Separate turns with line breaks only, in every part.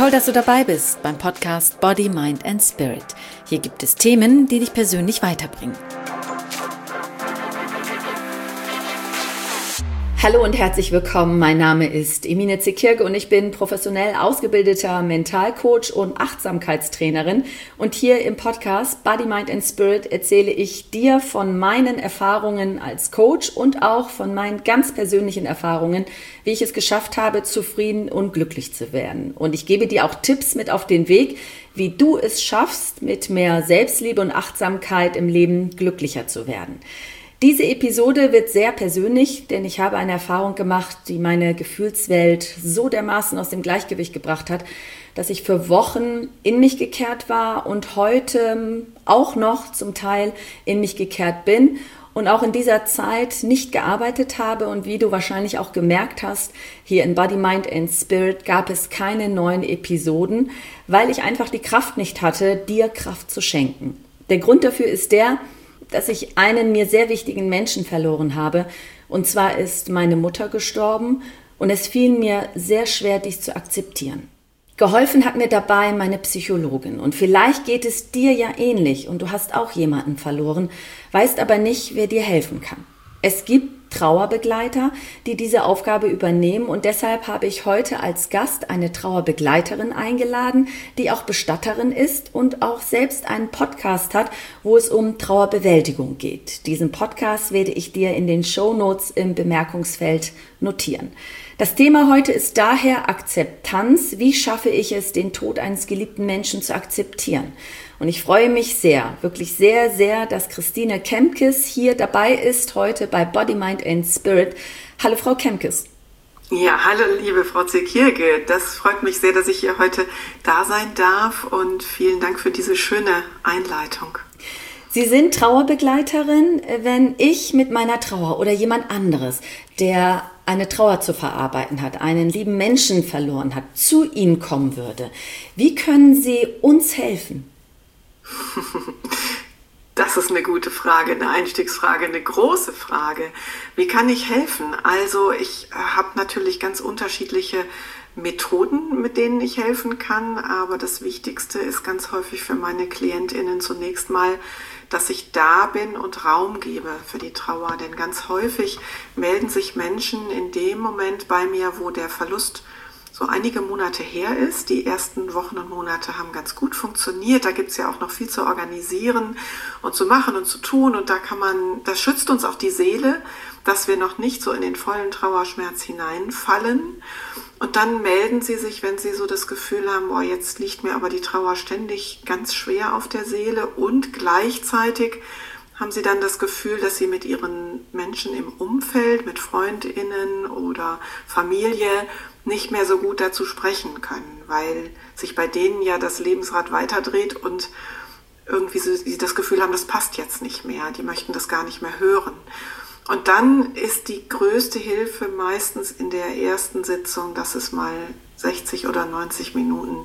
Toll, dass du dabei bist beim Podcast Body, Mind and Spirit. Hier gibt es Themen, die dich persönlich weiterbringen. Hallo und herzlich willkommen. Mein Name ist Emine Zekirge und ich bin professionell ausgebildeter Mentalcoach und Achtsamkeitstrainerin. Und hier im Podcast Body, Mind and Spirit erzähle ich dir von meinen Erfahrungen als Coach und auch von meinen ganz persönlichen Erfahrungen, wie ich es geschafft habe, zufrieden und glücklich zu werden. Und ich gebe dir auch Tipps mit auf den Weg, wie du es schaffst, mit mehr Selbstliebe und Achtsamkeit im Leben glücklicher zu werden. Diese Episode wird sehr persönlich, denn ich habe eine Erfahrung gemacht, die meine Gefühlswelt so dermaßen aus dem Gleichgewicht gebracht hat, dass ich für Wochen in mich gekehrt war und heute auch noch zum Teil in mich gekehrt bin und auch in dieser Zeit nicht gearbeitet habe. Und wie du wahrscheinlich auch gemerkt hast, hier in Body, Mind and Spirit gab es keine neuen Episoden, weil ich einfach die Kraft nicht hatte, dir Kraft zu schenken. Der Grund dafür ist dass ich einen mir sehr wichtigen Menschen verloren habe. Und zwar ist meine Mutter gestorben und es fiel mir sehr schwer, dies zu akzeptieren. Geholfen hat mir dabei meine Psychologin. Und vielleicht geht es dir ja ähnlich und du hast auch jemanden verloren, weißt aber nicht, wer dir helfen kann. Es gibt Trauerbegleiter, die diese Aufgabe übernehmen und deshalb habe ich heute als Gast eine Trauerbegleiterin eingeladen, die auch Bestatterin ist und auch selbst einen Podcast hat, wo es um Trauerbewältigung geht. Diesen Podcast werde ich dir in den Shownotes im Bemerkungsfeld notieren. Das Thema heute ist daher Akzeptanz. Wie schaffe ich es, den Tod eines geliebten Menschen zu akzeptieren? Und ich freue mich sehr, wirklich sehr, sehr, dass Christine Kemkes hier dabei ist, heute bei Body, Mind and Spirit. Hallo Frau Kemkes.
Ja, hallo liebe Frau Zekirge. Das freut mich sehr, dass ich hier heute da sein darf und vielen Dank für diese schöne Einleitung.
Sie sind Trauerbegleiterin. Wenn ich mit meiner Trauer oder jemand anderes, der eine Trauer zu verarbeiten hat, einen lieben Menschen verloren hat, zu Ihnen kommen würde, wie können Sie uns helfen?
Das ist eine gute Frage, eine Einstiegsfrage, eine große Frage. Wie kann ich helfen? Also ich habe natürlich ganz unterschiedliche Methoden, mit denen ich helfen kann, aber das Wichtigste ist ganz häufig für meine KlientInnen zunächst mal, dass ich da bin und Raum gebe für die Trauer. Denn ganz häufig melden sich Menschen in dem Moment bei mir, wo der Verlust so einige Monate her ist. Die ersten Wochen und Monate haben ganz gut funktioniert. Da gibt es ja auch noch viel zu organisieren und zu machen und zu tun. Und das schützt uns auch die Seele, dass wir noch nicht so in den vollen Trauerschmerz hineinfallen. Und dann melden sie sich, wenn sie so das Gefühl haben, boah, jetzt liegt mir aber die Trauer ständig ganz schwer auf der Seele. Und gleichzeitig haben sie dann das Gefühl, dass sie mit ihren Menschen im Umfeld, mit FreundInnen oder Familie nicht mehr so gut dazu sprechen können, weil sich bei denen ja das Lebensrad weiterdreht und irgendwie sie das Gefühl haben, das passt jetzt nicht mehr, die möchten das gar nicht mehr hören. Und dann ist die größte Hilfe meistens in der ersten Sitzung, dass es mal 60 oder 90 Minuten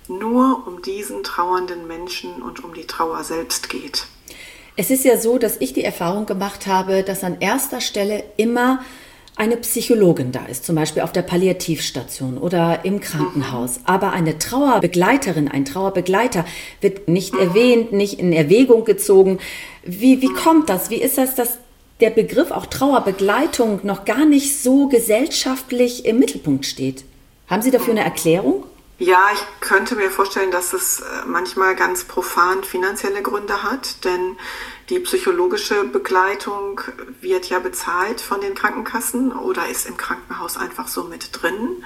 nur um diesen trauernden Menschen und um die Trauer selbst geht.
Es ist ja so, dass ich die Erfahrung gemacht habe, dass an erster Stelle immer eine Psychologin da ist, zum Beispiel auf der Palliativstation oder im Krankenhaus. Aber eine Trauerbegleiterin, ein Trauerbegleiter wird nicht erwähnt, nicht in Erwägung gezogen. Wie kommt das? Wie ist das, dass der Begriff auch Trauerbegleitung noch gar nicht so gesellschaftlich im Mittelpunkt steht? Haben Sie dafür eine Erklärung?
Ja, ich könnte mir vorstellen, dass es manchmal ganz profan finanzielle Gründe hat, denn die psychologische Begleitung wird ja bezahlt von den Krankenkassen oder ist im Krankenhaus einfach so mit drin.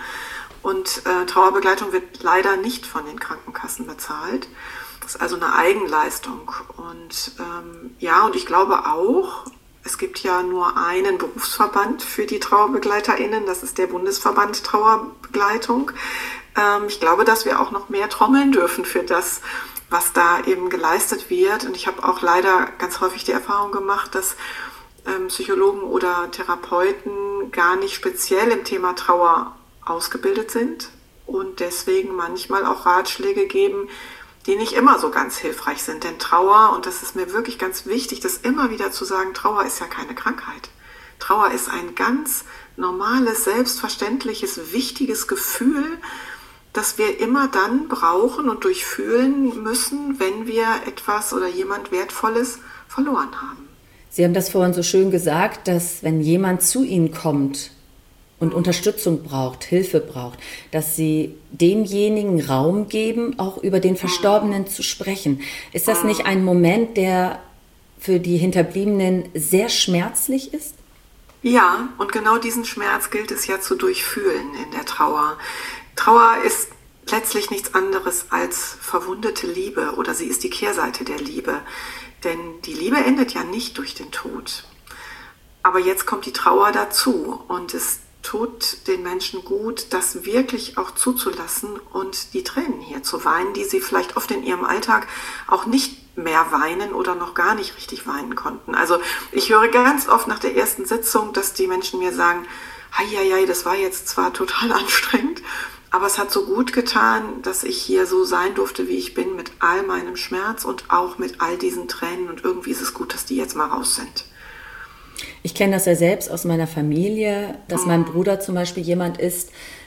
Und Trauerbegleitung wird leider nicht von den Krankenkassen bezahlt. Das ist also eine Eigenleistung. Und und ich glaube auch, es gibt ja nur einen Berufsverband für die TrauerbegleiterInnen, das ist der Bundesverband Trauerbegleitung. Ich glaube, dass wir auch noch mehr trommeln dürfen für das, was da eben geleistet wird. Und ich habe auch leider ganz häufig die Erfahrung gemacht, dass Psychologen oder Therapeuten gar nicht speziell im Thema Trauer ausgebildet sind und deswegen manchmal auch Ratschläge geben, die nicht immer so ganz hilfreich sind. Denn Trauer, und das ist mir wirklich ganz wichtig, das immer wieder zu sagen, Trauer ist ja keine Krankheit. Trauer ist ein ganz normales, selbstverständliches, wichtiges Gefühl, das wir immer dann brauchen und durchfühlen müssen, wenn wir etwas oder jemand Wertvolles verloren haben.
Sie haben das vorhin so schön gesagt, dass wenn jemand zu Ihnen kommt und Unterstützung braucht, Hilfe braucht, dass Sie demjenigen Raum geben, auch über den Verstorbenen zu sprechen. Ist das nicht ein Moment, der für die Hinterbliebenen sehr schmerzlich ist?
Ja, und genau diesen Schmerz gilt es ja zu durchfühlen in der Trauer. Trauer ist letztlich nichts anderes als verwundete Liebe oder sie ist die Kehrseite der Liebe. Denn die Liebe endet ja nicht durch den Tod. Aber jetzt kommt die Trauer dazu und es tut den Menschen gut, das wirklich auch zuzulassen und die Tränen hier zu weinen, die sie vielleicht oft in ihrem Alltag auch nicht mehr weinen oder noch gar nicht richtig weinen konnten. Also ich höre ganz oft nach der ersten Sitzung, dass die Menschen mir sagen, hei, das war jetzt zwar total anstrengend, aber es hat so gut getan, dass ich hier so sein durfte, wie ich bin, mit all meinem Schmerz und auch mit all diesen Tränen und irgendwie ist es gut, dass die jetzt mal raus sind.
Ich kenne das ja selbst aus meiner Familie, dass mein Bruder zum Beispiel jemand ist,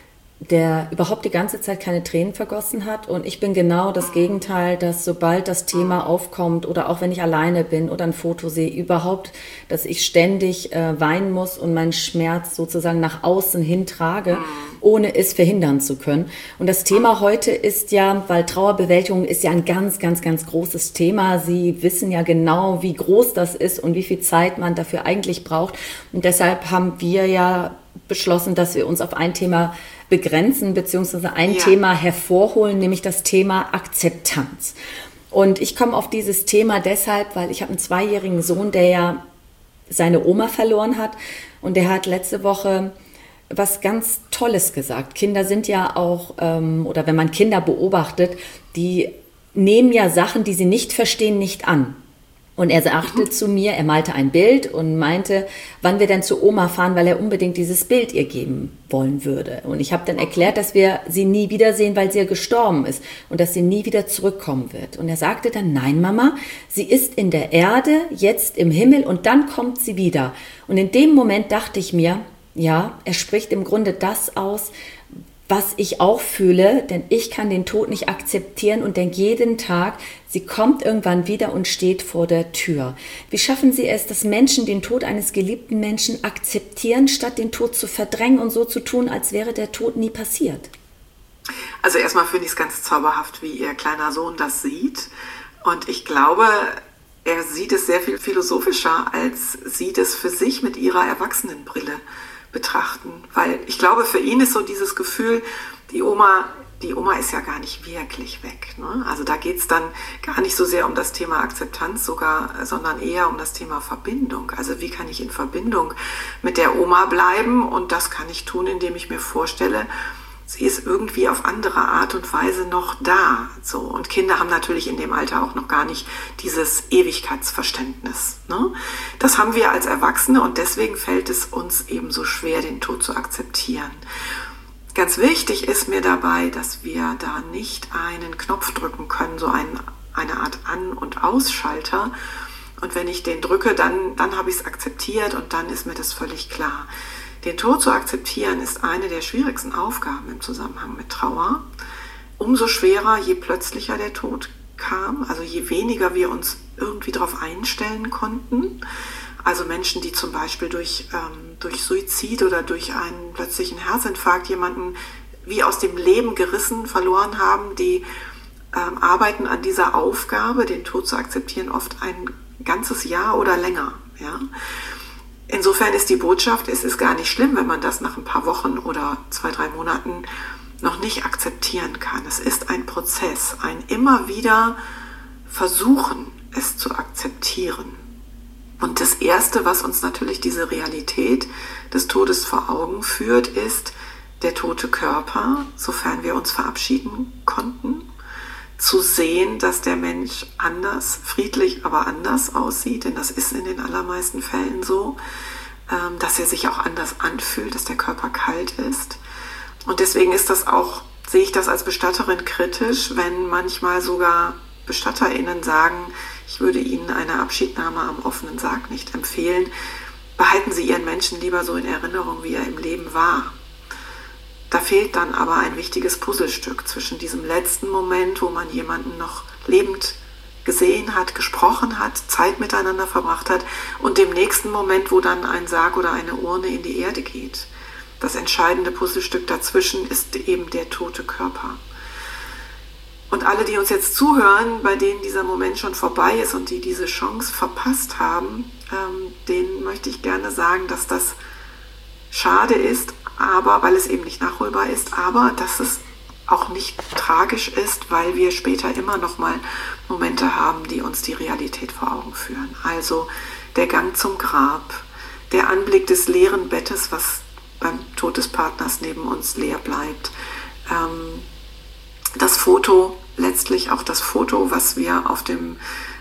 der überhaupt die ganze Zeit keine Tränen vergossen hat und ich bin genau das Gegenteil, dass sobald das Thema aufkommt oder auch wenn ich alleine bin oder ein Foto sehe, überhaupt, dass ich ständig weinen muss und meinen Schmerz sozusagen nach außen hin trage, ohne es verhindern zu können. Und das Thema heute ist ja, weil Trauerbewältigung ist ja ein ganz, ganz, ganz großes Thema. Sie wissen ja genau, wie groß das ist und wie viel Zeit man dafür eigentlich braucht. Und deshalb haben wir ja beschlossen, dass wir uns auf ein Thema begrenzen, beziehungsweise ein Thema hervorholen, nämlich das Thema Akzeptanz. Und ich komme auf dieses Thema deshalb, weil ich habe einen 2-jährigen Sohn, der ja seine Oma verloren hat und der hat letzte Woche was ganz Tolles gesagt. Kinder sind ja auch, oder wenn man Kinder beobachtet, die nehmen ja Sachen, die sie nicht verstehen, nicht an. Und er sagte zu mir, er malte ein Bild und meinte, wann wir denn zu Oma fahren, weil er unbedingt dieses Bild ihr geben wollen würde. Und ich habe dann erklärt, dass wir sie nie wiedersehen, weil sie ja gestorben ist und dass sie nie wieder zurückkommen wird. Und er sagte dann, nein Mama, sie ist in der Erde, jetzt im Himmel und dann kommt sie wieder. Und in dem Moment dachte ich mir, ja, er spricht im Grunde das aus, was ich auch fühle, denn ich kann den Tod nicht akzeptieren und denke jeden Tag, sie kommt irgendwann wieder und steht vor der Tür. Wie schaffen Sie es, dass Menschen den Tod eines geliebten Menschen akzeptieren, statt den Tod zu verdrängen und so zu tun, als wäre der Tod nie passiert?
Also erstmal finde ich es ganz zauberhaft, wie Ihr kleiner Sohn das sieht. Und ich glaube, er sieht es sehr viel philosophischer, als Sie das für sich mit Ihrer Erwachsenenbrille betrachten, weil ich glaube, für ihn ist so dieses Gefühl, die Oma ist ja gar nicht wirklich weg. Ne? Also da geht es dann gar nicht so sehr um das Thema Akzeptanz sondern eher um das Thema Verbindung. Also wie kann ich in Verbindung mit der Oma bleiben? Und das kann ich tun, indem ich mir vorstelle, sie ist irgendwie auf andere Art und Weise noch da. So. Und Kinder haben natürlich in dem Alter auch noch gar nicht dieses Ewigkeitsverständnis. Ne? Das haben wir als Erwachsene und deswegen fällt es uns eben so schwer, den Tod zu akzeptieren. Ganz wichtig ist mir dabei, dass wir da nicht einen Knopf drücken können, so eine Art An- und Ausschalter. Und wenn ich den drücke, dann habe ich es akzeptiert und dann ist mir das völlig klar. Den Tod zu akzeptieren ist eine der schwierigsten Aufgaben im Zusammenhang mit Trauer. Umso schwerer, je plötzlicher der Tod kam, also je weniger wir uns irgendwie darauf einstellen konnten. Also Menschen, die zum Beispiel durch Suizid oder durch einen plötzlichen Herzinfarkt jemanden wie aus dem Leben gerissen verloren haben, die arbeiten an dieser Aufgabe, den Tod zu akzeptieren, oft ein ganzes Jahr oder länger. Ja? Insofern ist die Botschaft, es ist gar nicht schlimm, wenn man das nach ein paar Wochen oder 2-3 Monaten noch nicht akzeptieren kann. Es ist ein Prozess, ein immer wieder Versuchen, es zu akzeptieren. Und das Erste, was uns natürlich diese Realität des Todes vor Augen führt, ist der tote Körper, sofern wir uns verabschieden konnten. Zu sehen, dass der Mensch anders, friedlich, aber anders aussieht, denn das ist in den allermeisten Fällen so, dass er sich auch anders anfühlt, dass der Körper kalt ist. Und deswegen ist das auch, sehe ich das als Bestatterin kritisch, wenn manchmal sogar BestatterInnen sagen, ich würde Ihnen eine Abschiednahme am offenen Sarg nicht empfehlen. Behalten Sie Ihren Menschen lieber so in Erinnerung, wie er im Leben war. Da fehlt dann aber ein wichtiges Puzzlestück zwischen diesem letzten Moment, wo man jemanden noch lebend gesehen hat, gesprochen hat, Zeit miteinander verbracht hat, und dem nächsten Moment, wo dann ein Sarg oder eine Urne in die Erde geht. Das entscheidende Puzzlestück dazwischen ist eben der tote Körper. Und alle, die uns jetzt zuhören, bei denen dieser Moment schon vorbei ist und die diese Chance verpasst haben, denen möchte ich gerne sagen, dass das schade ist, aber weil es eben nicht nachholbar ist, aber dass es auch nicht tragisch ist, weil wir später immer noch mal Momente haben, die uns die Realität vor Augen führen. Also der Gang zum Grab, der Anblick des leeren Bettes, was beim Tod des Partners neben uns leer bleibt, das Foto, letztlich auch das Foto, was wir auf dem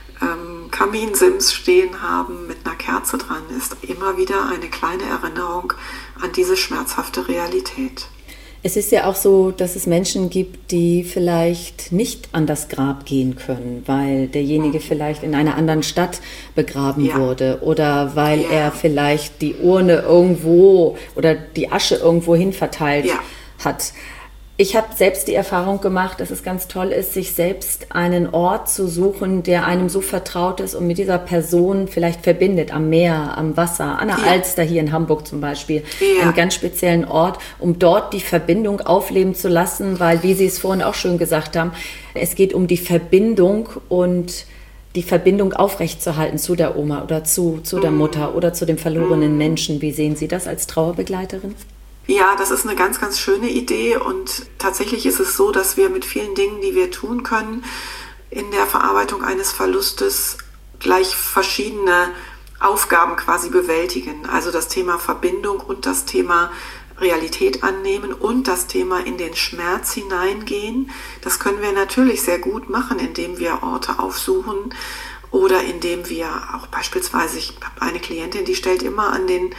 Kaminsims stehen haben, mit einer Kerze dran, ist immer wieder eine kleine Erinnerung an diese schmerzhafte Realität.
Es ist ja auch so, dass es Menschen gibt, die vielleicht nicht an das Grab gehen können, weil derjenige vielleicht in einer anderen Stadt begraben wurde oder weil er vielleicht die Urne irgendwo oder die Asche irgendwo hin verteilt hat. Ich habe selbst die Erfahrung gemacht, dass es ganz toll ist, sich selbst einen Ort zu suchen, der einem so vertraut ist und mit dieser Person vielleicht verbindet, am Meer, am Wasser, an der Alster hier in Hamburg zum Beispiel, einen ganz speziellen Ort, um dort die Verbindung aufleben zu lassen, weil, wie Sie es vorhin auch schön gesagt haben, es geht um die Verbindung und die Verbindung aufrechtzuerhalten zu der Oma oder zu der Mutter oder zu dem verlorenen Menschen. Wie sehen Sie das als Trauerbegleiterin?
Ja, das ist eine ganz, ganz schöne Idee, und tatsächlich ist es so, dass wir mit vielen Dingen, die wir tun können, in der Verarbeitung eines Verlustes gleich verschiedene Aufgaben quasi bewältigen. Also das Thema Verbindung und das Thema Realität annehmen und das Thema in den Schmerz hineingehen. Das können wir natürlich sehr gut machen, indem wir Orte aufsuchen oder indem wir auch beispielsweise, ich habe eine Klientin, die stellt immer an den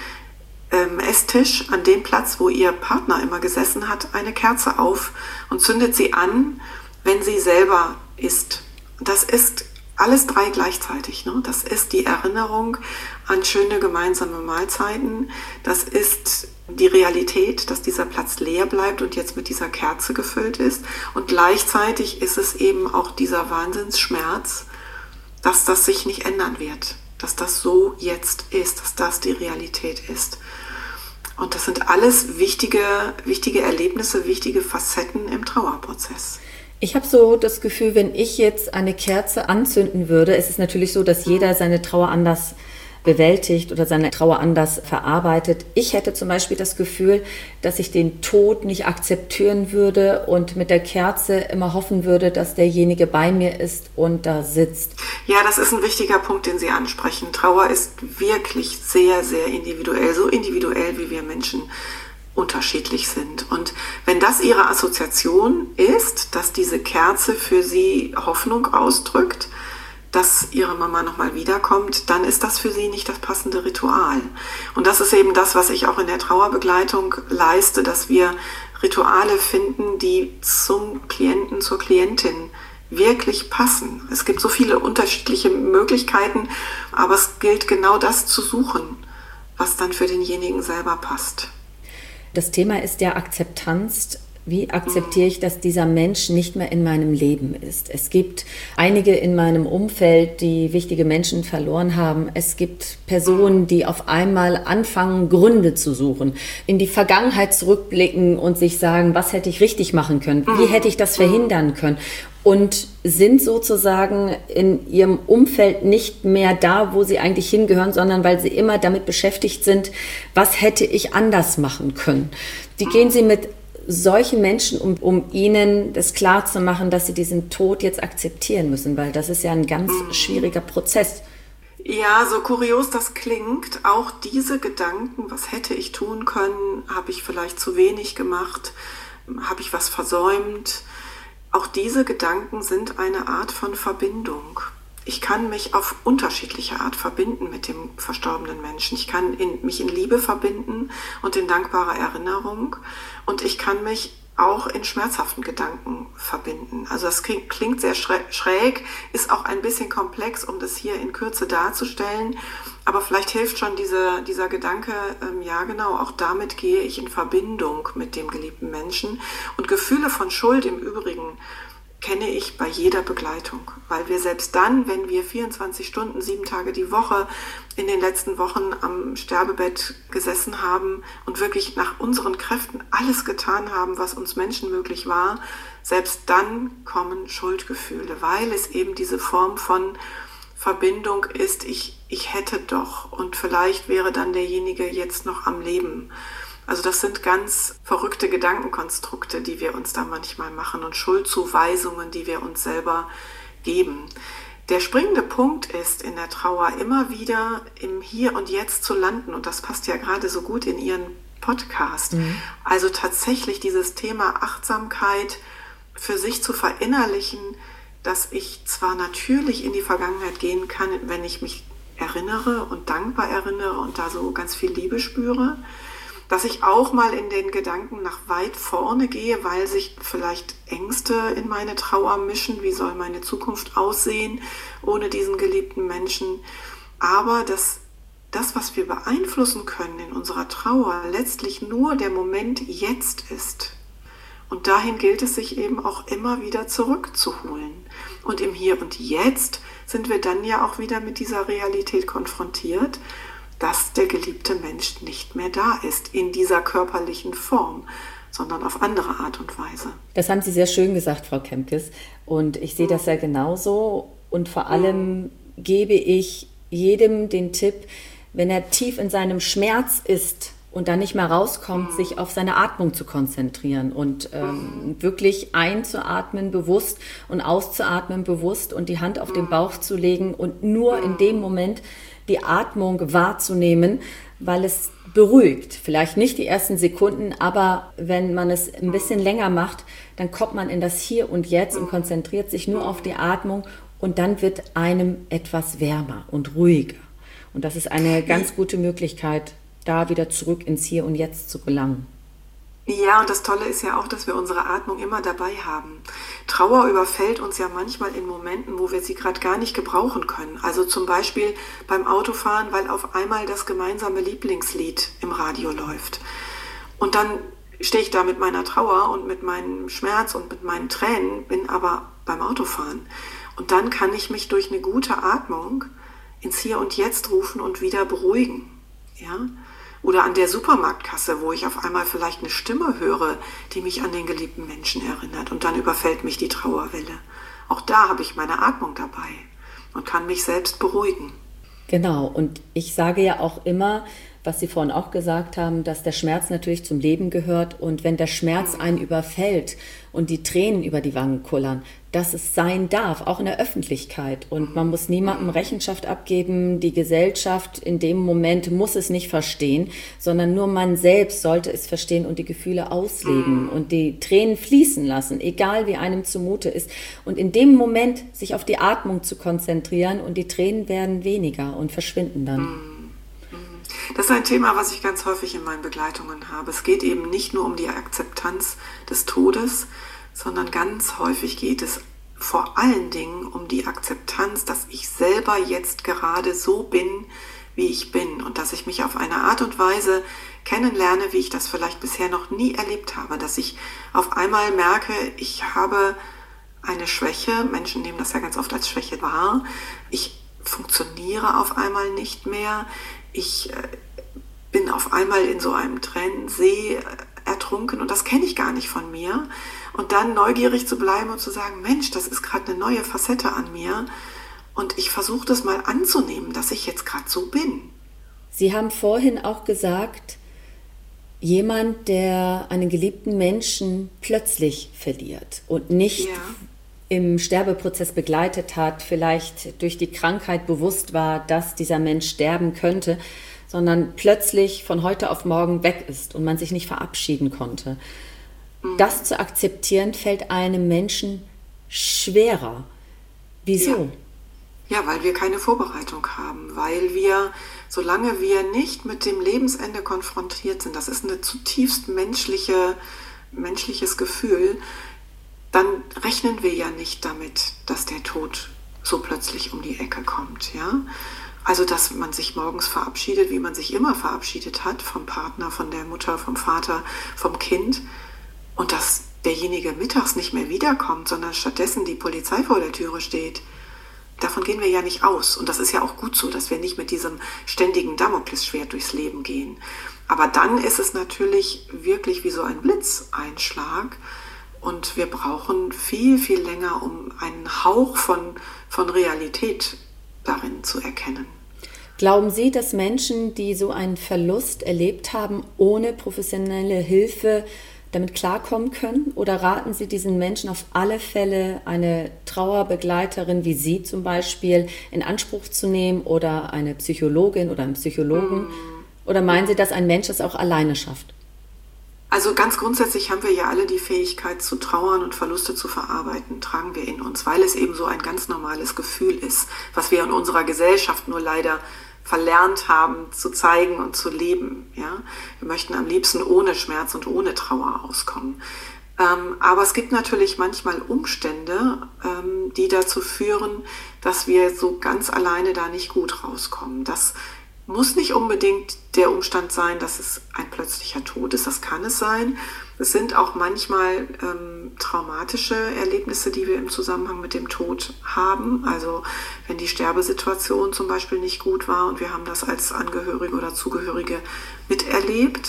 Esstisch, an dem Platz, wo ihr Partner immer gesessen hat, eine Kerze auf und zündet sie an, wenn sie selber isst. Das ist alles drei gleichzeitig. Ne? Das ist die Erinnerung an schöne gemeinsame Mahlzeiten. Das ist die Realität, dass dieser Platz leer bleibt und jetzt mit dieser Kerze gefüllt ist. Und gleichzeitig ist es eben auch dieser Wahnsinnsschmerz, dass das sich nicht ändern wird. Dass das so jetzt ist, dass das die Realität ist. Und das sind alles wichtige Erlebnisse, wichtige Facetten im Trauerprozess.
Ich habe so das Gefühl, wenn ich jetzt eine Kerze anzünden würde, es ist natürlich so, dass jeder seine Trauer anders bewältigt oder seine Trauer anders verarbeitet. Ich hätte zum Beispiel das Gefühl, dass ich den Tod nicht akzeptieren würde und mit der Kerze immer hoffen würde, dass derjenige bei mir ist und da sitzt.
Ja, das ist ein wichtiger Punkt, den Sie ansprechen. Trauer ist wirklich sehr, sehr individuell, so individuell, wie wir Menschen unterschiedlich sind. Und wenn das Ihre Assoziation ist, dass diese Kerze für Sie Hoffnung ausdrückt, dass Ihre Mama nochmal wiederkommt, dann ist das für Sie nicht das passende Ritual. Und das ist eben das, was ich auch in der Trauerbegleitung leiste, dass wir Rituale finden, die zum Klienten, zur Klientin wirklich passen. Es gibt so viele unterschiedliche Möglichkeiten, aber es gilt genau das zu suchen, was dann für denjenigen selber passt.
Das Thema ist ja Akzeptanz. Wie akzeptiere ich, dass dieser Mensch nicht mehr in meinem Leben ist? Es gibt einige in meinem Umfeld, die wichtige Menschen verloren haben. Es gibt Personen, die auf einmal anfangen, Gründe zu suchen, in die Vergangenheit zurückblicken und sich sagen, was hätte ich richtig machen können? Wie hätte ich das verhindern können? Und sind sozusagen in ihrem Umfeld nicht mehr da, wo sie eigentlich hingehören, sondern weil sie immer damit beschäftigt sind, was hätte ich anders machen können? Wie gehen Sie mit solchen Menschen, um ihnen das klar zu machen, dass sie diesen Tod jetzt akzeptieren müssen, weil das ist ja ein ganz schwieriger Prozess.
Ja, so kurios das klingt, auch diese Gedanken, was hätte ich tun können, habe ich vielleicht zu wenig gemacht, habe ich was versäumt, auch diese Gedanken sind eine Art von Verbindung. Ich kann mich auf unterschiedliche Art verbinden mit dem verstorbenen Menschen. Ich kann mich in Liebe verbinden und in dankbarer Erinnerung. Und ich kann mich auch in schmerzhaften Gedanken verbinden. Also das klingt sehr schräg, ist auch ein bisschen komplex, um das hier in Kürze darzustellen. Aber vielleicht hilft schon dieser Gedanke, ja genau, auch damit gehe ich in Verbindung mit dem geliebten Menschen. Und Gefühle von Schuld im Übrigen kenne ich bei jeder Begleitung, weil wir selbst dann, wenn wir 24 Stunden, 7 Tage die Woche in den letzten Wochen am Sterbebett gesessen haben und wirklich nach unseren Kräften alles getan haben, was uns Menschen möglich war, selbst dann kommen Schuldgefühle, weil es eben diese Form von Verbindung ist, ich hätte doch und vielleicht wäre dann derjenige jetzt noch am Leben. Also das sind ganz verrückte Gedankenkonstrukte, die wir uns da manchmal machen und Schuldzuweisungen, die wir uns selber geben. Der springende Punkt ist in der Trauer immer wieder im Hier und Jetzt zu landen und das passt ja gerade so gut in Ihren Podcast. Mhm. Also tatsächlich dieses Thema Achtsamkeit für sich zu verinnerlichen, dass ich zwar natürlich in die Vergangenheit gehen kann, wenn ich mich erinnere und dankbar erinnere und da so ganz viel Liebe spüre, dass ich auch mal in den Gedanken nach weit vorne gehe, weil sich vielleicht Ängste in meine Trauer mischen. Wie soll meine Zukunft aussehen ohne diesen geliebten Menschen? Aber dass das, was wir beeinflussen können in unserer Trauer, letztlich nur der Moment jetzt ist. Und dahin gilt es sich eben auch immer wieder zurückzuholen. Und im Hier und Jetzt sind wir dann ja auch wieder mit dieser Realität konfrontiert, dass der geliebte Mensch nicht mehr da ist in dieser körperlichen Form, sondern auf andere Art und Weise.
Das haben Sie sehr schön gesagt, Frau Kempkes. Und ich sehe das ja genauso. Und vor allem gebe ich jedem den Tipp, wenn er tief in seinem Schmerz ist und da nicht mehr rauskommt, sich auf seine Atmung zu konzentrieren und wirklich einzuatmen bewusst und auszuatmen bewusst und die Hand auf den Bauch zu legen und nur in dem Moment die Atmung wahrzunehmen, weil es beruhigt. Vielleicht nicht die ersten Sekunden, aber wenn man es ein bisschen länger macht, dann kommt man in das Hier und Jetzt und konzentriert sich nur auf die Atmung und dann wird einem etwas wärmer und ruhiger. Und das ist eine ganz gute Möglichkeit, da wieder zurück ins Hier und Jetzt zu gelangen.
Ja, und das Tolle ist ja auch, dass wir unsere Atmung immer dabei haben. Trauer überfällt uns ja manchmal in Momenten, wo wir sie gerade gar nicht gebrauchen können. Also zum Beispiel beim Autofahren, weil auf einmal das gemeinsame Lieblingslied im Radio läuft. Und dann stehe ich da mit meiner Trauer und mit meinem Schmerz und mit meinen Tränen, bin aber beim Autofahren. Und dann kann ich mich durch eine gute Atmung ins Hier und Jetzt rufen und wieder beruhigen. Ja? Oder an der Supermarktkasse, wo ich auf einmal vielleicht eine Stimme höre, die mich an den geliebten Menschen erinnert. Und dann überfällt mich die Trauerwelle. Auch da habe ich meine Atmung dabei und kann mich selbst beruhigen.
Genau, und ich sage ja auch immer, was Sie vorhin auch gesagt haben, dass der Schmerz natürlich zum Leben gehört. Und wenn der Schmerz einen überfällt und die Tränen über die Wangen kullern, dass es sein darf, auch in der Öffentlichkeit. Und man muss niemandem Rechenschaft abgeben. Die Gesellschaft in dem Moment muss es nicht verstehen, sondern nur man selbst sollte es verstehen und die Gefühle ausleben und die Tränen fließen lassen, egal wie einem zumute ist. Und in dem Moment sich auf die Atmung zu konzentrieren und die Tränen werden weniger und verschwinden dann.
Das ist ein Thema, was ich ganz häufig in meinen Begleitungen habe. Es geht eben nicht nur um die Akzeptanz des Todes, sondern ganz häufig geht es vor allen Dingen um die Akzeptanz, dass ich selber jetzt gerade so bin, wie ich bin und dass ich mich auf eine Art und Weise kennenlerne, wie ich das vielleicht bisher noch nie erlebt habe, dass ich auf einmal merke, ich habe eine Schwäche, Menschen nehmen das ja ganz oft als Schwäche wahr, ich funktioniere auf einmal nicht mehr, ich bin auf einmal in so einem Tränensee ertrunken und das kenne ich gar nicht von mir. Und dann neugierig zu bleiben und zu sagen, Mensch, das ist gerade eine neue Facette an mir und ich versuche das mal anzunehmen, dass ich jetzt gerade so bin.
Sie haben vorhin auch gesagt, jemand, der einen geliebten Menschen plötzlich verliert und nicht im Sterbeprozess begleitet hat, vielleicht durch die Krankheit bewusst war, dass dieser Mensch sterben könnte, sondern plötzlich von heute auf morgen weg ist und man sich nicht verabschieden konnte. Das zu akzeptieren, fällt einem Menschen schwerer. Wieso?
Ja, weil wir keine Vorbereitung haben, weil wir, solange wir nicht mit dem Lebensende konfrontiert sind, das ist eine zutiefst menschliche menschliches Gefühl, dann rechnen wir ja nicht damit, dass der Tod so plötzlich um die Ecke kommt. Ja? Also, dass man sich morgens verabschiedet, wie man sich immer verabschiedet hat, vom Partner, von der Mutter, vom Vater, vom Kind, und dass derjenige mittags nicht mehr wiederkommt, sondern stattdessen die Polizei vor der Türe steht. Davon gehen wir ja nicht aus. Und das ist ja auch gut so, dass wir nicht mit diesem ständigen Damoklesschwert durchs Leben gehen. Aber dann ist es natürlich wirklich wie so ein Blitzeinschlag. Und wir brauchen viel, viel länger, um einen Hauch von Realität darin zu erkennen.
Glauben Sie, dass Menschen, die so einen Verlust erlebt haben, ohne professionelle Hilfe damit klarkommen können? Oder raten Sie diesen Menschen auf alle Fälle, eine Trauerbegleiterin wie Sie zum Beispiel in Anspruch zu nehmen oder eine Psychologin oder einen Psychologen? Oder meinen Sie, dass ein Mensch das auch alleine schafft?
Also ganz grundsätzlich haben wir ja alle die Fähigkeit zu trauern und Verluste zu verarbeiten, tragen wir in uns, weil es eben so ein ganz normales Gefühl ist, was wir in unserer Gesellschaft nur leider verlernt haben zu zeigen und zu leben. Ja? Wir möchten am liebsten ohne Schmerz und ohne Trauer auskommen. Aber es gibt natürlich manchmal Umstände, die dazu führen, dass wir so ganz alleine da nicht gut rauskommen. Das muss nicht unbedingt der Umstand sein, dass es ein plötzlicher Tod ist. Das kann es sein. Es sind auch manchmal traumatische Erlebnisse, die wir im Zusammenhang mit dem Tod haben. Also wenn die Sterbesituation zum Beispiel nicht gut war und wir haben das als Angehörige oder Zugehörige miterlebt.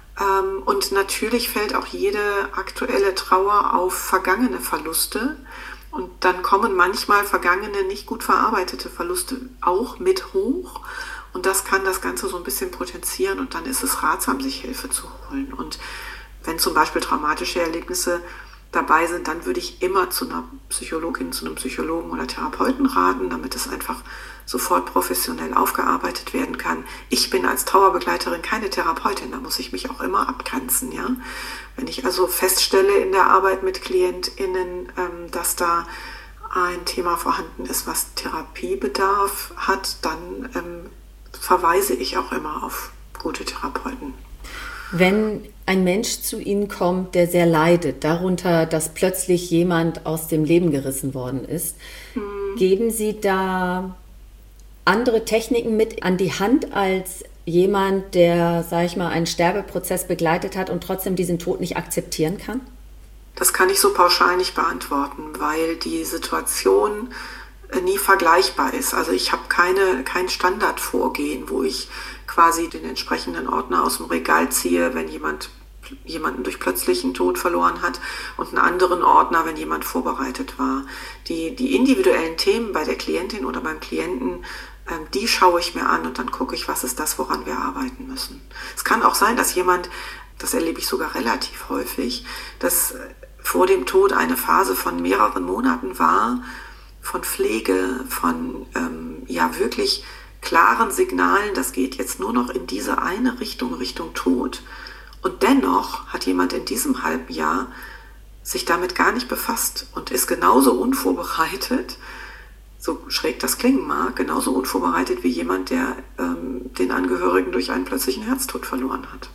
Und natürlich fällt auch jede aktuelle Trauer auf vergangene Verluste. Und dann kommen manchmal vergangene, nicht gut verarbeitete Verluste auch mit hoch. Und das kann das Ganze so ein bisschen potenzieren und dann ist es ratsam, sich Hilfe zu holen. Und wenn zum Beispiel traumatische Erlebnisse dabei sind, dann würde ich immer zu einer Psychologin, zu einem Psychologen oder Therapeuten raten, damit es einfach sofort professionell aufgearbeitet werden kann. Ich bin als Trauerbegleiterin keine Therapeutin, da muss ich mich auch immer abgrenzen. Ja? Wenn ich also feststelle in der Arbeit mit KlientInnen, dass da ein Thema vorhanden ist, was Therapiebedarf hat, dann verweise ich auch immer auf gute Therapeuten.
Wenn ein Mensch zu Ihnen kommt, der sehr leidet, darunter, dass plötzlich jemand aus dem Leben gerissen worden ist, geben Sie da andere Techniken mit an die Hand als jemand, der, sage ich mal, einen Sterbeprozess begleitet hat und trotzdem diesen Tod nicht akzeptieren kann?
Das kann ich so pauschal nicht beantworten, weil die Situation nie vergleichbar ist. Also ich habe kein Standardvorgehen, wo ich quasi den entsprechenden Ordner aus dem Regal ziehe, wenn jemanden durch plötzlichen Tod verloren hat und einen anderen Ordner, wenn jemand vorbereitet war. Die individuellen Themen bei der Klientin oder beim Klienten, die schaue ich mir an und dann gucke ich, was ist das, woran wir arbeiten müssen. Es kann auch sein, dass jemand, das erlebe ich sogar relativ häufig, dass vor dem Tod eine Phase von mehreren Monaten war, von Pflege, von wirklich klaren Signalen, das geht jetzt nur noch in diese eine Richtung Tod. Und dennoch hat jemand in diesem halben Jahr sich damit gar nicht befasst und ist genauso unvorbereitet, so schräg das klingen mag, genauso unvorbereitet wie jemand, der den Angehörigen durch einen plötzlichen Herztod verloren hat.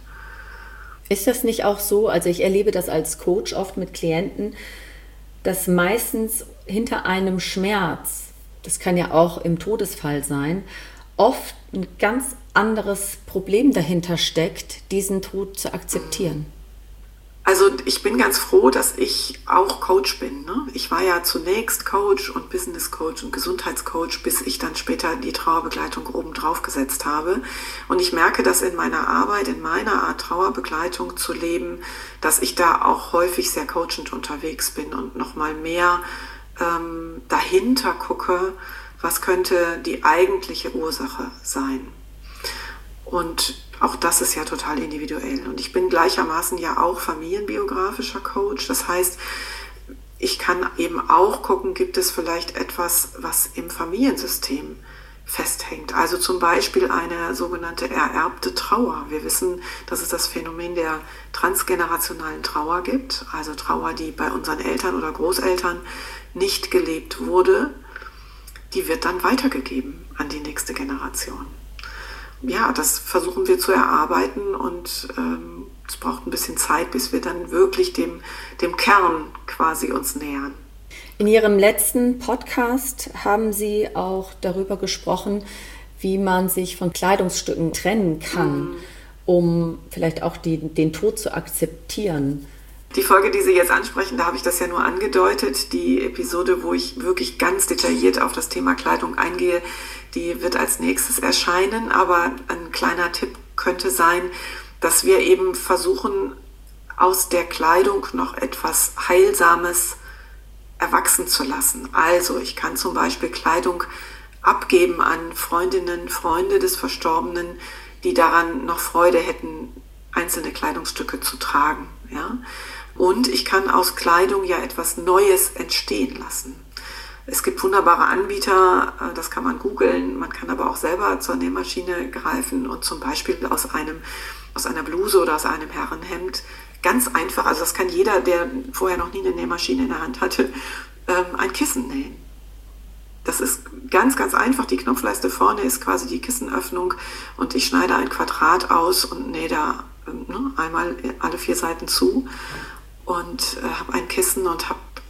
Ist das nicht auch so, also ich erlebe das als Coach oft mit Klienten, dass meistens hinter einem Schmerz, das kann ja auch im Todesfall sein, oft ein ganz anderes Problem dahinter steckt, diesen Tod zu akzeptieren?
Also ich bin ganz froh, dass ich auch Coach bin. Ne? Ich war ja zunächst Coach und Business Coach und Gesundheitscoach, bis ich dann später die Trauerbegleitung oben drauf gesetzt habe. Und ich merke, dass in meiner Arbeit, in meiner Art Trauerbegleitung zu leben, dass ich da auch häufig sehr coachend unterwegs bin und nochmal mehr dahinter gucke, was könnte die eigentliche Ursache sein. Und auch das ist ja total individuell. Und ich bin gleichermaßen ja auch familienbiografischer Coach. Das heißt, ich kann eben auch gucken, gibt es vielleicht etwas, was im Familiensystem festhängt. Also zum Beispiel eine sogenannte ererbte Trauer. Wir wissen, dass es das Phänomen der transgenerationalen Trauer gibt. Also Trauer, die bei unseren Eltern oder Großeltern nicht gelebt wurde, die wird dann weitergegeben an die nächste Generation. ja, das versuchen wir zu erarbeiten und es braucht ein bisschen Zeit, bis wir dann wirklich dem Kern quasi uns nähern.
In Ihrem letzten Podcast haben Sie auch darüber gesprochen, wie man sich von Kleidungsstücken trennen kann, um vielleicht auch den Tod zu akzeptieren.
Die Folge, die Sie jetzt ansprechen, da habe ich das ja nur angedeutet. Die Episode, wo ich wirklich ganz detailliert auf das Thema Kleidung eingehe, die wird als nächstes erscheinen. Aber ein kleiner Tipp könnte sein, dass wir eben versuchen, aus der Kleidung noch etwas Heilsames erwachsen zu lassen. Also ich kann zum Beispiel Kleidung abgeben an Freundinnen, Freunde des Verstorbenen, die daran noch Freude hätten, einzelne Kleidungsstücke zu tragen. Ja? Und ich kann aus Kleidung ja etwas Neues entstehen lassen. Es gibt wunderbare Anbieter, das kann man googeln, man kann aber auch selber zur Nähmaschine greifen und zum Beispiel aus einer Bluse oder aus einem Herrenhemd ganz einfach, also das kann jeder, der vorher noch nie eine Nähmaschine in der Hand hatte, ein Kissen nähen. Das ist ganz, ganz einfach. Die Knopfleiste vorne ist quasi die Kissenöffnung und ich schneide ein Quadrat aus und nähe da einmal alle 4 Seiten zu und habe ein Kissen und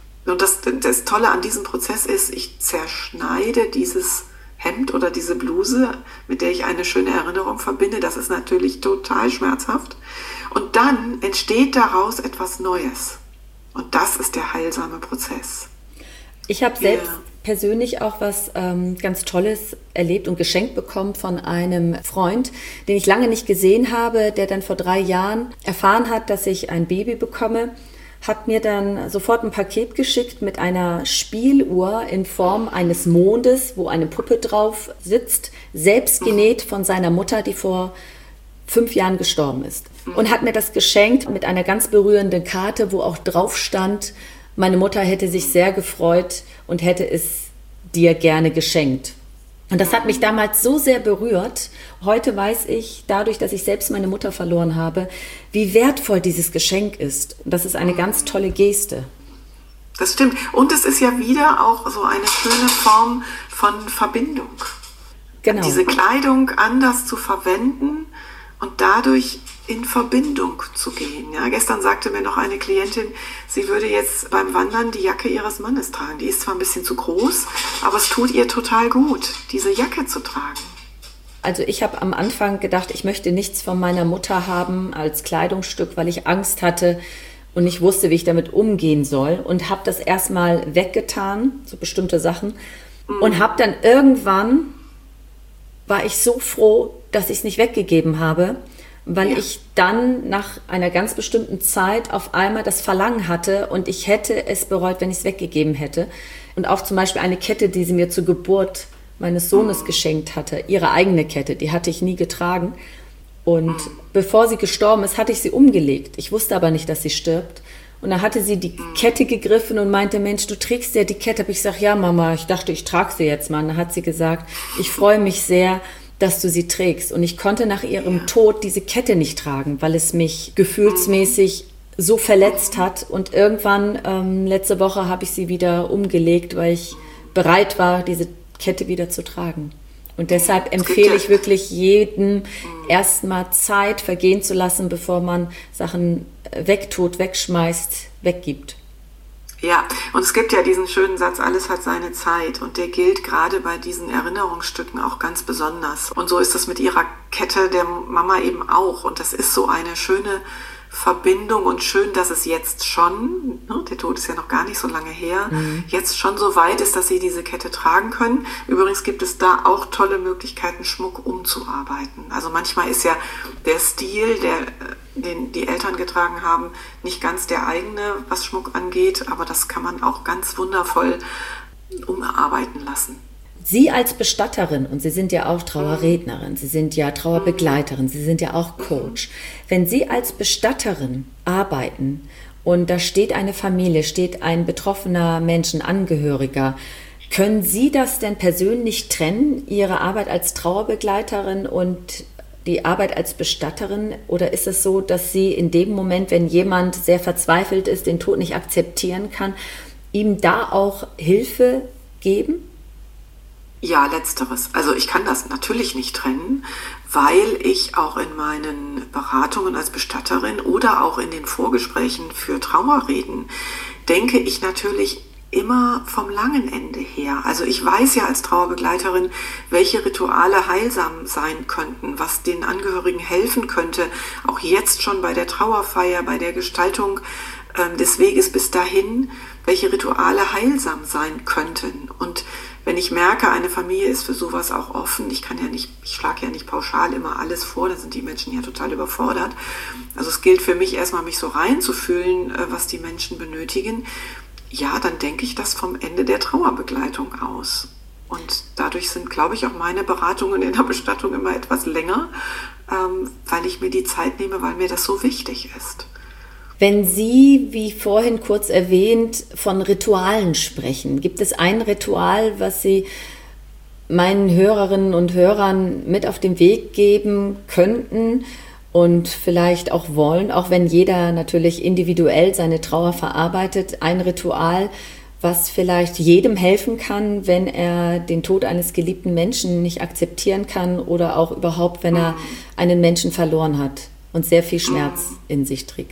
das Tolle an diesem Prozess ist, ich zerschneide dieses Hemd oder diese Bluse, mit der ich eine schöne Erinnerung verbinde. Das ist natürlich total schmerzhaft. Und dann entsteht daraus etwas Neues. Und das ist der heilsame Prozess.
Ich habe selbst persönlich auch was ganz Tolles erlebt und geschenkt bekommen von einem Freund, den ich lange nicht gesehen habe, der dann vor 3 Jahren erfahren hat, dass ich ein Baby bekomme, hat mir dann sofort ein Paket geschickt mit einer Spieluhr in Form eines Mondes, wo eine Puppe drauf sitzt, selbst genäht von seiner Mutter, die vor 5 Jahren gestorben ist. Und hat mir das geschenkt mit einer ganz berührenden Karte, wo auch drauf stand, meine Mutter hätte sich sehr gefreut und hätte es dir gerne geschenkt. Und das hat mich damals so sehr berührt. Heute weiß ich, dadurch, dass ich selbst meine Mutter verloren habe, wie wertvoll dieses Geschenk ist. Und das ist eine ganz tolle Geste.
Das stimmt. Und es ist ja wieder auch so eine schöne Form von Verbindung.
Genau.
Diese Kleidung anders zu verwenden und dadurch in Verbindung zu gehen. Ja, gestern sagte mir noch eine Klientin, sie würde jetzt beim Wandern die Jacke ihres Mannes tragen. Die ist zwar ein bisschen zu groß, aber es tut ihr total gut, diese Jacke zu tragen.
Also ich habe am Anfang gedacht, ich möchte nichts von meiner Mutter haben als Kleidungsstück, weil ich Angst hatte und nicht wusste, wie ich damit umgehen soll. Und habe das erstmal weggetan, so bestimmte Sachen. Und habe dann irgendwann, war ich so froh, dass ich es nicht weggegeben habe, weil ich dann nach einer ganz bestimmten Zeit auf einmal das Verlangen hatte und ich hätte es bereut, wenn ich es weggegeben hätte. Und auch zum Beispiel eine Kette, die sie mir zur Geburt meines Sohnes geschenkt hatte, ihre eigene Kette, die hatte ich nie getragen. Und bevor sie gestorben ist, hatte ich sie umgelegt. Ich wusste aber nicht, dass sie stirbt. Und dann hatte sie die Kette gegriffen und meinte, Mensch, du trägst ja die Kette. Hab ich gesagt, ja Mama, ich dachte, ich trage sie jetzt mal. Und dann hat sie gesagt, ich freue mich sehr, dass du sie trägst. Und ich konnte nach ihrem Tod diese Kette nicht tragen, weil es mich gefühlsmäßig so verletzt hat. Und irgendwann, letzte Woche, habe ich sie wieder umgelegt, weil ich bereit war, diese Kette wieder zu tragen. Und deshalb empfehle ich wirklich jedem, erstmal Zeit vergehen zu lassen, bevor man Sachen wegtut, wegschmeißt, weggibt.
Ja, und es gibt ja diesen schönen Satz, alles hat seine Zeit und der gilt gerade bei diesen Erinnerungsstücken auch ganz besonders. Und so ist es mit ihrer Kette der Mama eben auch und das ist so eine schöne Verbindung und schön, dass es jetzt schon, der Tod ist ja noch gar nicht so lange her, jetzt schon so weit ist, dass sie diese Kette tragen können. Übrigens gibt es da auch tolle Möglichkeiten, Schmuck umzuarbeiten. Also manchmal ist ja der Stil, den die Eltern getragen haben, nicht ganz der eigene, was Schmuck angeht, aber das kann man auch ganz wundervoll umarbeiten lassen.
Sie als Bestatterin, und Sie sind ja auch Trauerrednerin, Sie sind ja Trauerbegleiterin, Sie sind ja auch Coach. Wenn Sie als Bestatterin arbeiten und da steht eine Familie, steht ein betroffener Mensch, ein Angehöriger, können Sie das denn persönlich trennen, Ihre Arbeit als Trauerbegleiterin und die Arbeit als Bestatterin? Oder ist es so, dass Sie in dem Moment, wenn jemand sehr verzweifelt ist, den Tod nicht akzeptieren kann, ihm da auch Hilfe geben?
Ja, letzteres. Also ich kann das natürlich nicht trennen, weil ich auch in meinen Beratungen als Bestatterin oder auch in den Vorgesprächen für Trauerreden denke ich natürlich immer vom langen Ende her. Also ich weiß ja als Trauerbegleiterin, welche Rituale heilsam sein könnten, was den Angehörigen helfen könnte, auch jetzt schon bei der Trauerfeier, bei der Gestaltung des Weges bis dahin, welche Rituale heilsam sein könnten. Und wenn ich merke, eine Familie ist für sowas auch offen, ich schlage ja nicht pauschal immer alles vor, da sind die Menschen ja total überfordert. Also es gilt für mich erstmal, mich so reinzufühlen, was die Menschen benötigen. Ja, dann denke ich das vom Ende der Trauerbegleitung aus. Und dadurch sind, glaube ich, auch meine Beratungen in der Bestattung immer etwas länger, weil ich mir die Zeit nehme, weil mir das so wichtig ist.
Wenn Sie, wie vorhin kurz erwähnt, von Ritualen sprechen, gibt es ein Ritual, was Sie meinen Hörerinnen und Hörern mit auf den Weg geben könnten und vielleicht auch wollen, auch wenn jeder natürlich individuell seine Trauer verarbeitet, ein Ritual, was vielleicht jedem helfen kann, wenn er den Tod eines geliebten Menschen nicht akzeptieren kann oder auch überhaupt, wenn er einen Menschen verloren hat und sehr viel Schmerz in sich trägt?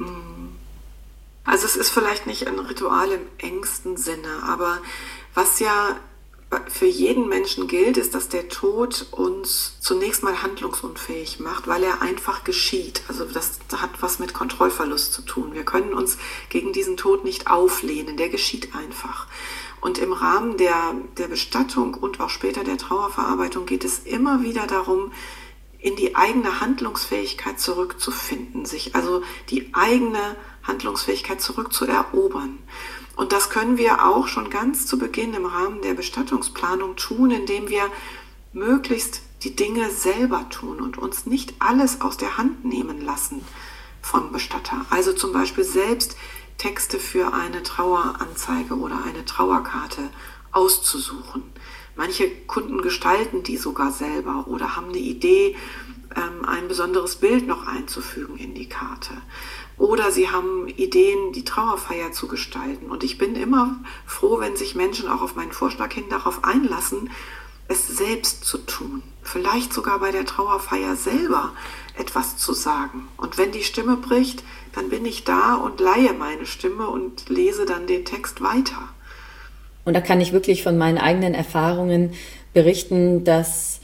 Also es ist vielleicht nicht ein Ritual im engsten Sinne, aber was ja für jeden Menschen gilt, ist, dass der Tod uns zunächst mal handlungsunfähig macht, weil er einfach geschieht. Also das hat was mit Kontrollverlust zu tun. Wir können uns gegen diesen Tod nicht auflehnen, der geschieht einfach. Und im Rahmen der Bestattung und auch später der Trauerverarbeitung geht es immer wieder darum, in die eigene Handlungsfähigkeit zurückzufinden, sich also die eigene Handlungsfähigkeit zurückzuerobern. Und das können wir auch schon ganz zu Beginn im Rahmen der Bestattungsplanung tun, indem wir möglichst die Dinge selber tun und uns nicht alles aus der Hand nehmen lassen vom Bestatter. Also zum Beispiel selbst Texte für eine Traueranzeige oder eine Trauerkarte auszusuchen. Manche Kunden gestalten die sogar selber oder haben eine Idee, ein besonderes Bild noch einzufügen in die Karte. Oder sie haben Ideen, die Trauerfeier zu gestalten. Und ich bin immer froh, wenn sich Menschen auch auf meinen Vorschlag hin darauf einlassen, es selbst zu tun. Vielleicht sogar bei der Trauerfeier selber etwas zu sagen. Und wenn die Stimme bricht, dann bin ich da und leihe meine Stimme und lese dann den Text weiter.
Und da kann ich wirklich von meinen eigenen Erfahrungen berichten, dass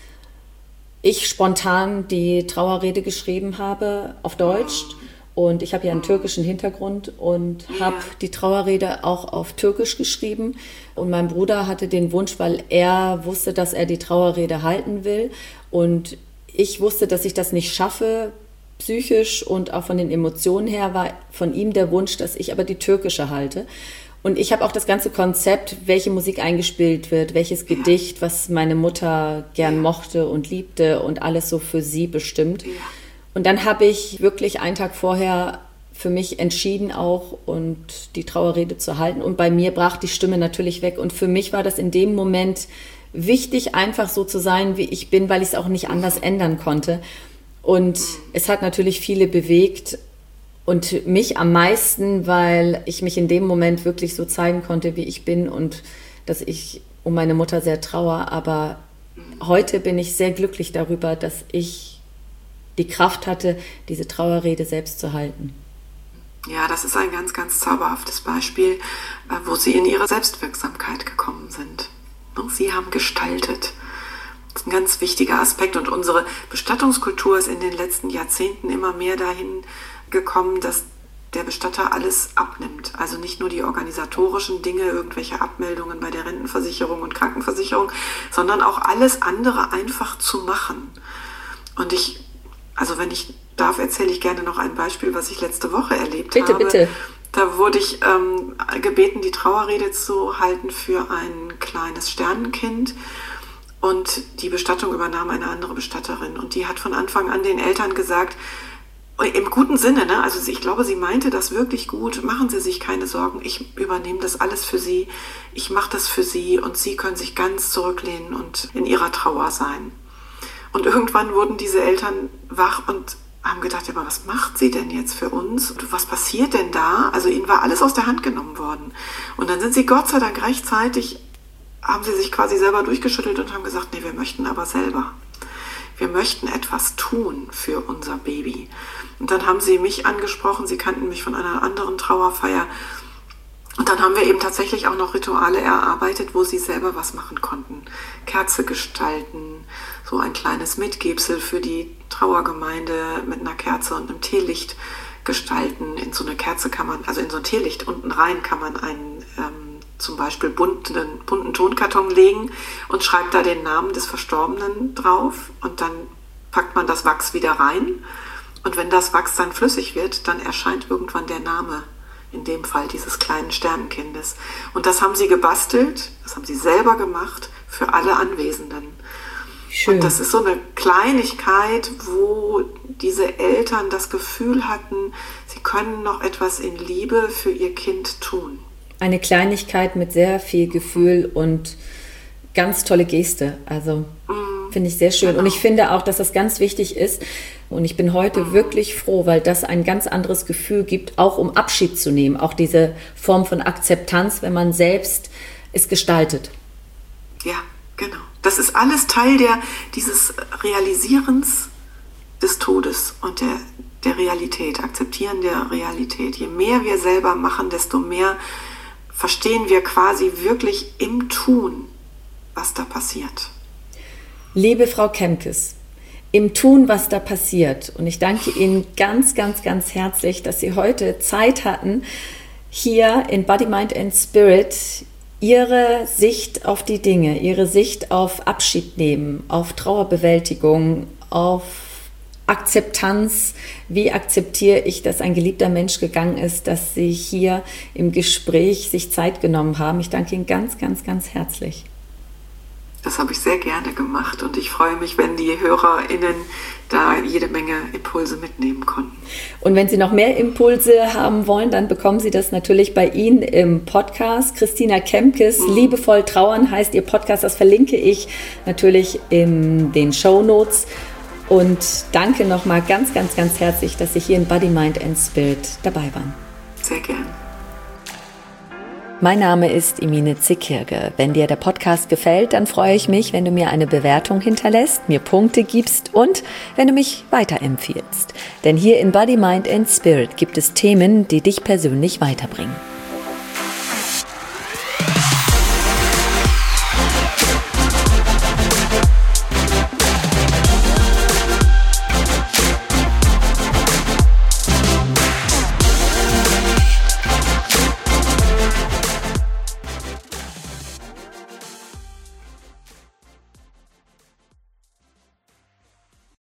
ich spontan die Trauerrede geschrieben habe auf Deutsch. Und ich habe ja einen türkischen Hintergrund und habe die Trauerrede auch auf Türkisch geschrieben. Und mein Bruder hatte den Wunsch, weil er wusste, dass er die Trauerrede halten will. Und ich wusste, dass ich das nicht schaffe, psychisch und auch von den Emotionen her, war von ihm der Wunsch, dass ich aber die türkische halte. Und ich habe auch das ganze Konzept, welche Musik eingespielt wird, welches Gedicht, was meine Mutter gern mochte und liebte und alles so für sie bestimmt. Ja. Und dann habe ich wirklich einen Tag vorher für mich entschieden auch und die Trauerrede zu halten. Und bei mir brach die Stimme natürlich weg. Und für mich war das in dem Moment wichtig, einfach so zu sein, wie ich bin, weil ich es auch nicht anders ändern konnte. Und es hat natürlich viele bewegt und mich am meisten, weil ich mich in dem Moment wirklich so zeigen konnte, wie ich bin und dass ich um meine Mutter sehr trauere. Aber heute bin ich sehr glücklich darüber, dass ich die Kraft hatte, diese Trauerrede selbst zu halten.
Ja, das ist ein ganz, ganz zauberhaftes Beispiel, wo Sie in Ihre Selbstwirksamkeit gekommen sind. Sie haben gestaltet. Das ist ein ganz wichtiger Aspekt. Und unsere Bestattungskultur ist in den letzten Jahrzehnten immer mehr dahin gekommen, dass der Bestatter alles abnimmt. Also nicht nur die organisatorischen Dinge, irgendwelche Abmeldungen bei der Rentenversicherung und Krankenversicherung, sondern auch alles andere einfach zu machen. Und wenn ich darf, erzähle ich gerne noch ein Beispiel, was ich letzte Woche erlebt habe.
Bitte.
Da wurde ich gebeten, die Trauerrede zu halten für ein kleines Sternenkind. Und die Bestattung übernahm eine andere Bestatterin. Und die hat von Anfang an den Eltern gesagt, im guten Sinne, ne? Also ich glaube, sie meinte das wirklich gut. Machen Sie sich keine Sorgen, ich übernehme das alles für Sie. Ich mache das für Sie und Sie können sich ganz zurücklehnen und in Ihrer Trauer sein. Und irgendwann wurden diese Eltern wach und haben gedacht, aber was macht sie denn jetzt für uns? Was passiert denn da? Also ihnen war alles aus der Hand genommen worden. Und dann sind sie Gott sei Dank rechtzeitig haben sie sich quasi selber durchgeschüttelt und haben gesagt, nee, wir möchten aber selber. Wir möchten etwas tun für unser Baby. Und dann haben sie mich angesprochen, sie kannten mich von einer anderen Trauerfeier. Und dann haben wir eben tatsächlich auch noch Rituale erarbeitet, wo sie selber was machen konnten. Kerze gestalten, so ein kleines Mitgebsel für die Trauergemeinde mit einer Kerze und einem Teelicht gestalten. In so eine Kerze kann man, also in so ein Teelicht unten rein kann man einen zum Beispiel bunten Tonkarton legen und schreibt da den Namen des Verstorbenen drauf und dann packt man das Wachs wieder rein. Und wenn das Wachs dann flüssig wird, dann erscheint irgendwann der Name, in dem Fall dieses kleinen Sternenkindes. Und das haben sie gebastelt, das haben sie selber gemacht für alle Anwesenden. Schön. Und das ist so eine Kleinigkeit, wo diese Eltern das Gefühl hatten, sie können noch etwas in Liebe für ihr Kind tun.
Eine Kleinigkeit mit sehr viel Gefühl und ganz tolle Geste. Also finde ich sehr schön. Genau. Und ich finde auch, dass das ganz wichtig ist. Und ich bin heute wirklich froh, weil das ein ganz anderes Gefühl gibt, auch um Abschied zu nehmen. Auch diese Form von Akzeptanz, wenn man selbst es gestaltet.
Ja, genau. Das ist alles Teil dieses Realisierens des Todes und der Realität, Akzeptieren der Realität. Je mehr wir selber machen, desto mehr verstehen wir quasi wirklich im Tun, was da passiert.
Liebe Frau Kemkes, im Tun, was da passiert. Und ich danke Ihnen ganz, ganz, ganz herzlich, dass Sie heute Zeit hatten, hier in Body, Mind and Spirit Ihre Sicht auf die Dinge, Ihre Sicht auf Abschied nehmen, auf Trauerbewältigung, auf Akzeptanz, wie akzeptiere ich, dass ein geliebter Mensch gegangen ist, dass Sie hier im Gespräch sich Zeit genommen haben. Ich danke Ihnen ganz, ganz, ganz herzlich.
Das habe ich sehr gerne gemacht und ich freue mich, wenn die HörerInnen da jede Menge Impulse mitnehmen konnten.
Und wenn Sie noch mehr Impulse haben wollen, dann bekommen Sie das natürlich bei Ihnen im Podcast. Christina Kemkes, Liebevoll trauern heißt Ihr Podcast, das verlinke ich natürlich in den Shownotes. Und danke nochmal ganz, ganz, ganz herzlich, dass Sie hier in Body, Mind and Spirit dabei waren.
Sehr gerne.
Mein Name ist Emine Zekirge. Wenn dir der Podcast gefällt, dann freue ich mich, wenn du mir eine Bewertung hinterlässt, mir Punkte gibst und wenn du mich weiterempfiehlst. Denn hier in Body, Mind and Spirit gibt es Themen, die dich persönlich weiterbringen.